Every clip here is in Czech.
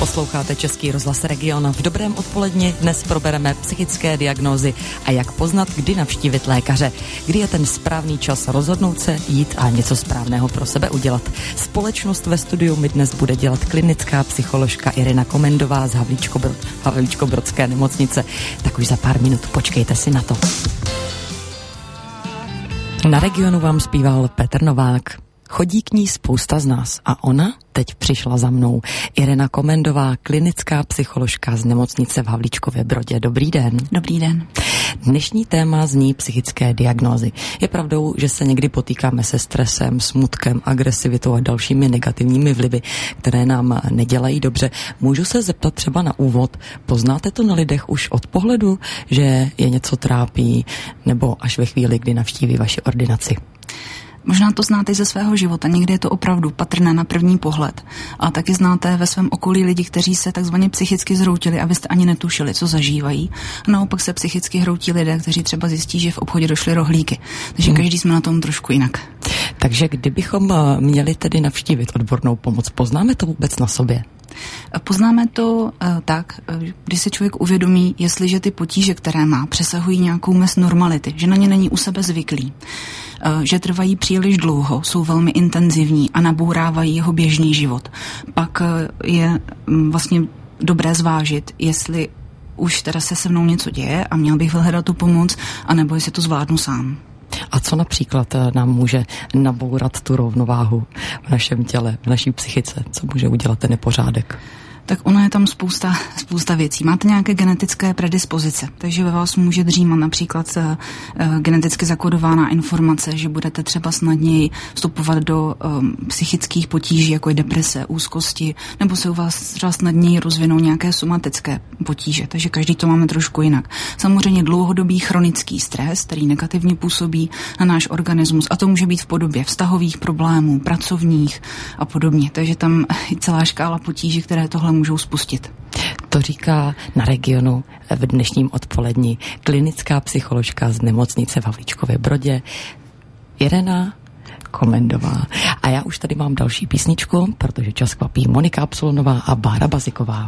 Posloucháte Český rozhlas Region. V dobrém odpoledni dnes probereme psychické diagnózy a jak poznat, kdy navštívit lékaře. Kdy je ten správný čas rozhodnout se, jít a něco správného pro sebe udělat. Společnost ve studiu mi dnes bude dělat klinická psycholožka Irena Komendová z Havlíčkobrodské nemocnice. Tak už za pár minut počkejte si na to. Na Regionu vám zpíval Petr Novák. Chodí k ní spousta z nás a ona teď přišla za mnou. Irena Komendová, klinická psycholožka z nemocnice v Havlíčkově Brodě. Dobrý den. Dobrý den. Dnešní téma zní psychické diagnózy. Je pravdou, že se někdy potýkáme se stresem, smutkem, agresivitou a dalšími negativními vlivy, které nám nedělají dobře. Můžu se zeptat třeba na úvod, poznáte to na lidech už od pohledu, že je něco trápí, nebo až ve chvíli, kdy navštíví vaši ordinaci? Možná to znáte ze svého života, někdy je to opravdu patrné na první pohled. A taky znáte ve svém okolí lidi, kteří se takzvaně psychicky zhroutili a vy jste ani netušili, co zažívají. A naopak se psychicky hroutí lidé, kteří třeba zjistí, že v obchodě došly rohlíky. Takže každý jsme na tom trošku jinak. Takže kdybychom měli tedy navštívit odbornou pomoc, poznáme to vůbec na sobě? Poznáme to tak, když se člověk uvědomí, jestliže ty potíže, které má, přesahují nějakou mez normality, že na ně není u sebe zvyklý, že trvají příliš dlouho, jsou velmi intenzivní a nabourávají jeho běžný život. Pak je vlastně dobré zvážit, jestli už teda se mnou něco děje a měl bych vyhledat tu pomoc, anebo jestli to zvládnu sám. A co například nám může nabourat tu rovnováhu v našem těle, v naší psychice? Co může udělat ten nepořádek? Tak ono je tam spousta věcí. Máte nějaké genetické predispozice, takže ve vás může dřímat například geneticky zakódovaná informace, že budete třeba snadněji vstupovat do psychických potíží, jako je deprese, úzkosti, nebo se u vás třeba snadněji rozvinou nějaké somatické potíže, takže každý to máme trošku jinak. Samozřejmě dlouhodobý chronický stres, který negativně působí na náš organismus, a to může být v podobě vztahových problémů, pracovních a podobně. Takže tam je celá škála potíží, které tohle můžou spustit. To říká na Regionu v dnešním odpoledni klinická psycholožka z nemocnice v Havlíčkově Brodě Irena Komendová. A já už tady mám další písničku, protože čas kvapí. Monika Absolonová a Bára Baziková.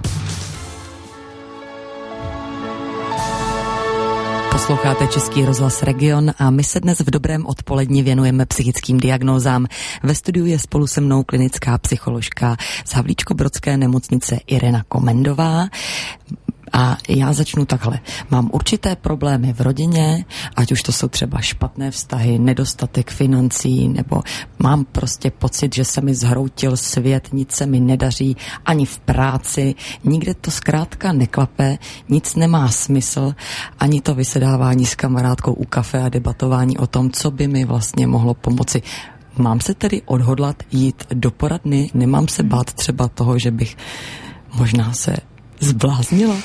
Posloucháte Český rozhlas Region a my se dnes v dobrém odpoledni věnujeme psychickým diagnózám. Ve studiu je spolu se mnou klinická psycholožka z Havlíčkobrodské nemocnice Irena Komendová. A já začnu takhle. Mám určité problémy v rodině, ať už to jsou třeba špatné vztahy, nedostatek financí, nebo mám prostě pocit, že se mi zhroutil svět, nic se mi nedaří, ani v práci, nikde to zkrátka neklape, nic nemá smysl, ani to vysedávání s kamarádkou u kafe a debatování o tom, co by mi vlastně mohlo pomoci. Mám se tedy odhodlat jít do poradny, nemám se bát třeba toho, že bych možná se zbláznila.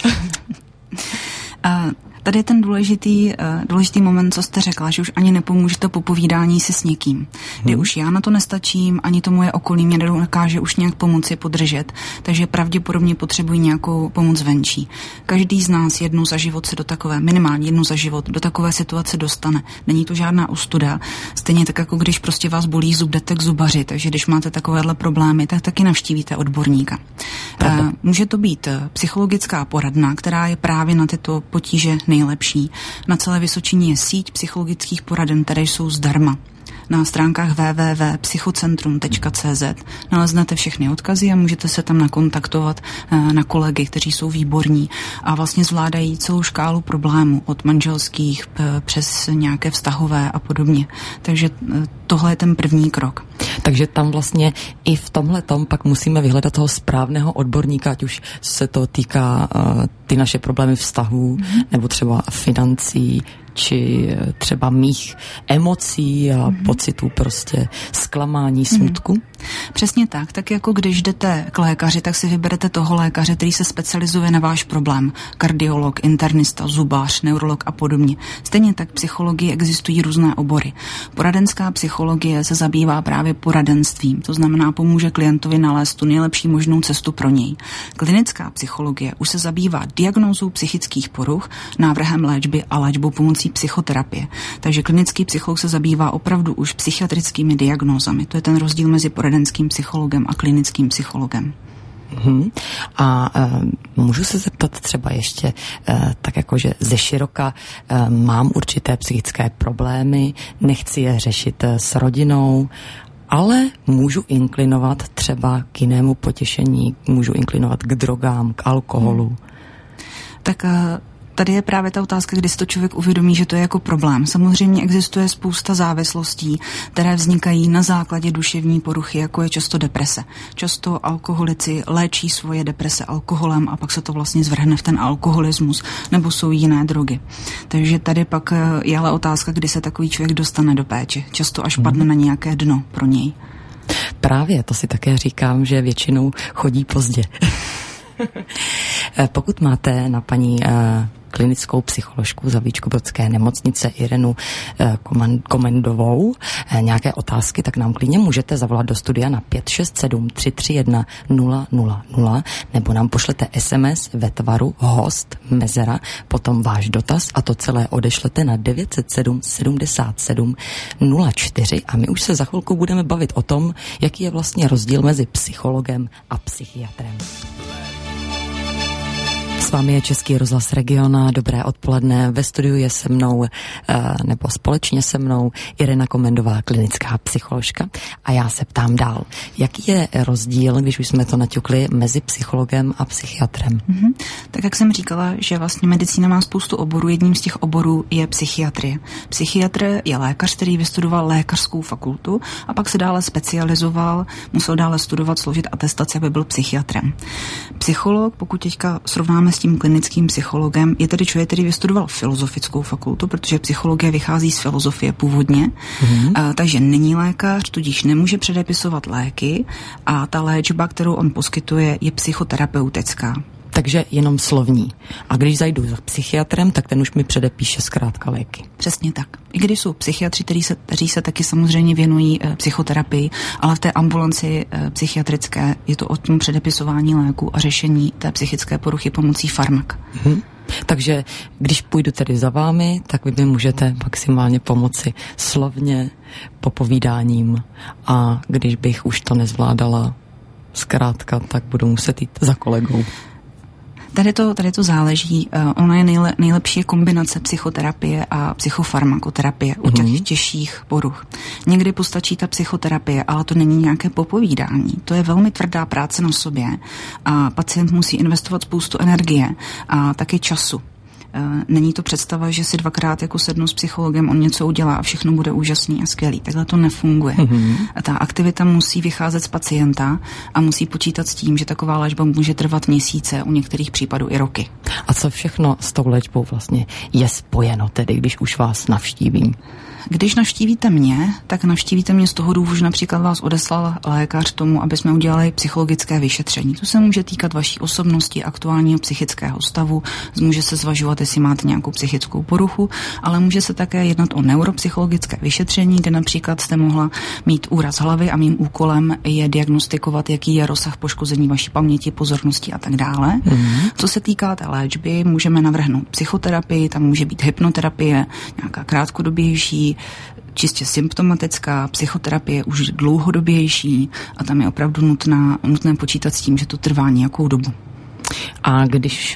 Tady je ten důležitý moment, co jste řekla, že už ani nepomůže to popovídání si s někým. Kdy už já na to nestačím, ani to moje okolí mě nedokáže už nějak pomoci podržet, takže pravděpodobně potřebují nějakou pomoc venčí. Každý z nás minimálně jednou za život do takové situace dostane. Není to žádná ostuda. Stejně tak, jako když prostě vás bolí zub, jdete k zubaři, takže když máte takovéhle problémy, tak taky navštívíte odborníka. Může to být psychologická poradna, která je právě na tyto potíže nejlepší. Na celé Vysočině je síť psychologických poraden, které jsou zdarma. Na stránkách www.psychocentrum.cz naleznete všechny odkazy a můžete se tam nakontaktovat na kolegy, kteří jsou výborní a vlastně zvládají celou škálu problémů od manželských přes nějaké vztahové a podobně. Takže tohle je ten první krok. Takže tam vlastně i v tomhletom pak musíme vyhledat toho správného odborníka, ať už se to týká ty naše problémy vztahů, nebo třeba financí, či třeba mých emocí a pocitů prostě zklamání, smutku? Přesně tak. Tak jako když jdete k lékaři, tak si vyberete toho lékaře, který se specializuje na váš problém. Kardiolog, internista, zubář, neurolog a podobně. Stejně tak v psychologii existují různé obory. Poradenská psychologie se zabývá právě poradenstvím, to znamená pomůže klientovi nalézt tu nejlepší možnou cestu pro něj. Klinická psychologie už se zabývá diagnózou psychických poruch, návrhem léčby a léčbou pomocí psychoterapie. Takže klinický psycholog se zabývá opravdu už psychiatrickými diagnózami. To je ten rozdíl mezi poradenským psychologem a klinickým psychologem. A můžu se zeptat třeba ještě tak jakože ze široka mám určité psychické problémy, nechci je řešit s rodinou, ale můžu inklinovat třeba k jinému potěšení, můžu inklinovat k drogám, k alkoholu. Tak tady je právě ta otázka, kdy si to člověk uvědomí, že to je jako problém. Samozřejmě existuje spousta závislostí, které vznikají na základě duševní poruchy, jako je často deprese. Často alkoholici léčí svoje deprese alkoholem a pak se to vlastně zvrhne v ten alkoholismus, nebo jsou jiné drogy. Takže tady pak je ale otázka, kdy se takový člověk dostane do péče. Často až padne na nějaké dno pro něj. Právě, to si také říkám, že většinou chodí pozdě. Pokud máte na paní klinickou psycholožku Zavlíčkobrodské nemocnice Irenu Komendovou nějaké otázky, tak nám klidně můžete zavolat do studia na 567 331 000 nebo nám pošlete SMS ve tvaru host mezera, potom váš dotaz a to celé odešlete na 907 77 04 a my už se za chvilku budeme bavit o tom, jaký je vlastně rozdíl mezi psychologem a psychiatrem. S vámi je Český rozhlas Region. Dobré odpoledne. Ve studiu je se mnou, nebo společně se mnou, Irena Komendová, klinická psycholožka. A já se ptám dál. Jaký je rozdíl, když už jsme to naťukli, mezi psychologem a psychiatrem? Tak jak jsem říkala, že vlastně medicína má spoustu oborů. Jedním z těch oborů je psychiatrie. Psychiatr je lékař, který vystudoval lékařskou fakultu a pak se dále specializoval, musel dále studovat, složit atestaci, aby byl psychiatrem. Psycholog, pokud teďka srovnáme s tím klinickým psychologem, je tedy člověk, který vystudoval filozofickou fakultu, protože psychologie vychází z filozofie původně, takže není lékař, tudíž nemůže předepisovat léky a ta léčba, kterou on poskytuje, je psychoterapeutická. Takže jenom slovní. A když zajdu za psychiatrem, tak ten už mi předepíše zkrátka léky. Přesně tak. I když jsou psychiatři, kteří se taky samozřejmě věnují psychoterapii, ale v té ambulanci psychiatrické je to o tom předepisování léku a řešení té psychické poruchy pomocí farmak. Takže když půjdu tedy za vámi, tak vy mi můžete maximálně pomoci slovně, popovídáním a když bych už to nezvládala zkrátka, tak budu muset jít za kolegou. Tady to záleží. Ona je nejlepší kombinace psychoterapie a psychofarmakoterapie u těch těžších poruch. Někdy postačí ta psychoterapie, ale to není nějaké popovídání. To je velmi tvrdá práce na sobě a pacient musí investovat spoustu energie a taky času. Není to představa, že si dvakrát jako sednu s psychologem, on něco udělá a všechno bude úžasný a skvělý. Takhle to nefunguje. A ta aktivita musí vycházet z pacienta a musí počítat s tím, že taková léčba může trvat měsíce, u některých případů i roky. A co všechno s tou léčbou vlastně je spojeno, tedy když už vás navštívím? Když navštívíte mě, tak navštívíte mě z toho důvodu, že například vás odeslal lékař tomu, aby jsme udělali psychologické vyšetření. To se může týkat vaší osobnosti, aktuálního psychického stavu, může se zvažovat, jestli máte nějakou psychickou poruchu, ale může se také jednat o neuropsychologické vyšetření, kde například jste mohla mít úraz hlavy a mým úkolem je diagnostikovat, jaký je rozsah poškození vaší paměti, pozornosti a tak dále. Co se týká té léčby, můžeme navrhnout psychoterapii, tam může být hypnoterapie, nějaká krátkodobější, čistě symptomatická, psychoterapie už dlouhodobější a tam je opravdu nutné počítat s tím, že to trvá nějakou dobu. A když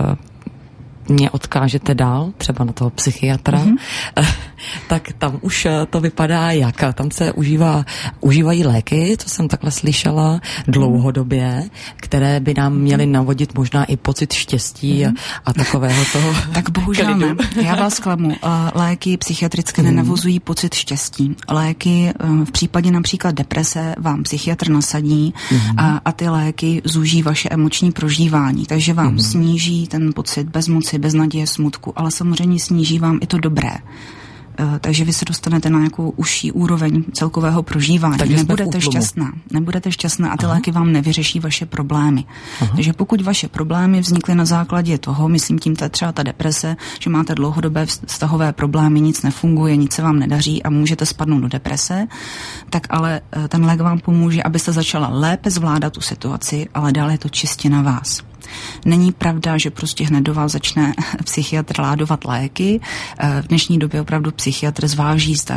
mě odkážete dál, třeba na toho psychiatra, tak tam už to vypadá jak? Tam se užívají léky, co jsem takhle slyšela, dlouhodobě, které by nám měly navodit možná i pocit štěstí a takového toho. Tak bohužel ne. Já vás klamu. Léky psychiatrické nenavozují pocit štěstí. Léky v případě například deprese vám psychiatr nasadí a ty léky zúží vaše emoční prožívání, takže vám sníží ten pocit bezmoci, beznaděje, smutku, ale samozřejmě sníží vám i to dobré. Takže vy se dostanete na nějakou užší úroveň celkového prožívání. Nebudete šťastná a ty léky vám nevyřeší vaše problémy. Takže pokud vaše problémy vznikly na základě toho, myslím tím třeba ta deprese, že máte dlouhodobé vztahové problémy, nic nefunguje, nic se vám nedaří a můžete spadnout do deprese, tak ale ten lék vám pomůže, abyste začala lépe zvládat tu situaci, ale dále je to čistě na vás. Není pravda, že prostě hned do vás začne psychiatr ládovat léky. V dnešní době opravdu psychiatr zváží, zda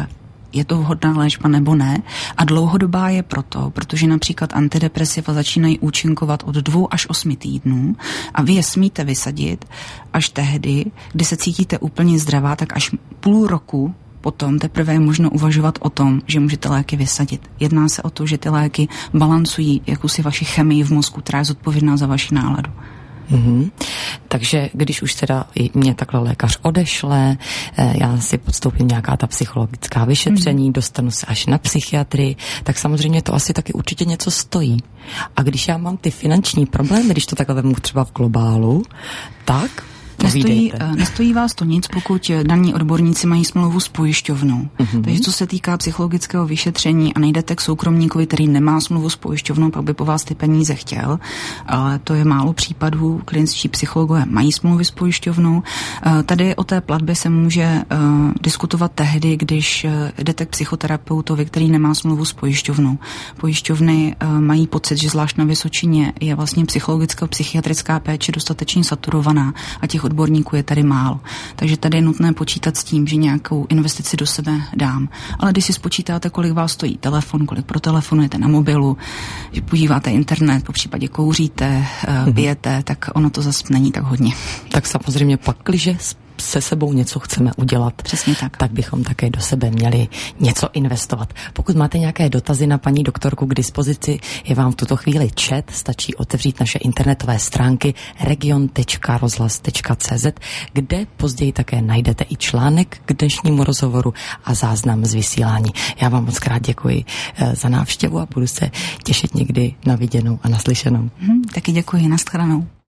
je to vhodná léčba nebo ne. A dlouhodobá je proto, protože například antidepresiva začínají účinkovat od 2 až 8 týdnů a vy je smíte vysadit až tehdy, kdy se cítíte úplně zdravá, tak až půl roku potom teprve je možno uvažovat o tom, že můžete léky vysadit. Jedná se o to, že ty léky balancují jakousi vaši chemii v mozku, která je zodpovědná za vaši náladu. Mm-hmm. Takže když už teda mě takhle lékař odešle, já si podstoupím nějaká ta psychologická vyšetření, dostanu se až na psychiatrii, tak samozřejmě to asi taky určitě něco stojí. A když já mám ty finanční problémy, když to takhle vemu třeba v globálu, tak Nestojí vás to nic, pokud daní odborníci mají smlouvu s pojišťovnou. Takže co se týká psychologického vyšetření a nejdete k soukromníkovi, který nemá smlouvu s pojišťovnou, pak by po vás ty peníze chtěl, ale to je málo případů, kliničtí psychologové mají smlouvy s pojišťovnou. Tady o té platbě se může diskutovat tehdy, když jdete k psychoterapeutovi, který nemá smlouvu s pojišťovnou. Pojišťovny mají pocit, že zvlášť na Vysočině je vlastně psychologicko-psychiatrická péče dostatečně saturovaná a těch odborníků je tady málo. Takže tady je nutné počítat s tím, že nějakou investici do sebe dám. Ale když si spočítáte, kolik vás stojí telefon, kolik protelefonujete na mobilu, že používáte internet, popřípadě kouříte, pijete, tak ono to zase není tak hodně. Tak samozřejmě pak, když se sebou něco chceme udělat, přesně tak bychom také do sebe měli něco investovat. Pokud máte nějaké dotazy na paní doktorku k dispozici, je vám v tuto chvíli chat, stačí otevřít naše internetové stránky region.rozhlas.cz, kde později také najdete i článek k dnešnímu rozhovoru a záznam z vysílání. Já vám moc krát děkuji za návštěvu a budu se těšit někdy na viděnou a naslyšenou. Taky děkuji, nashledanou.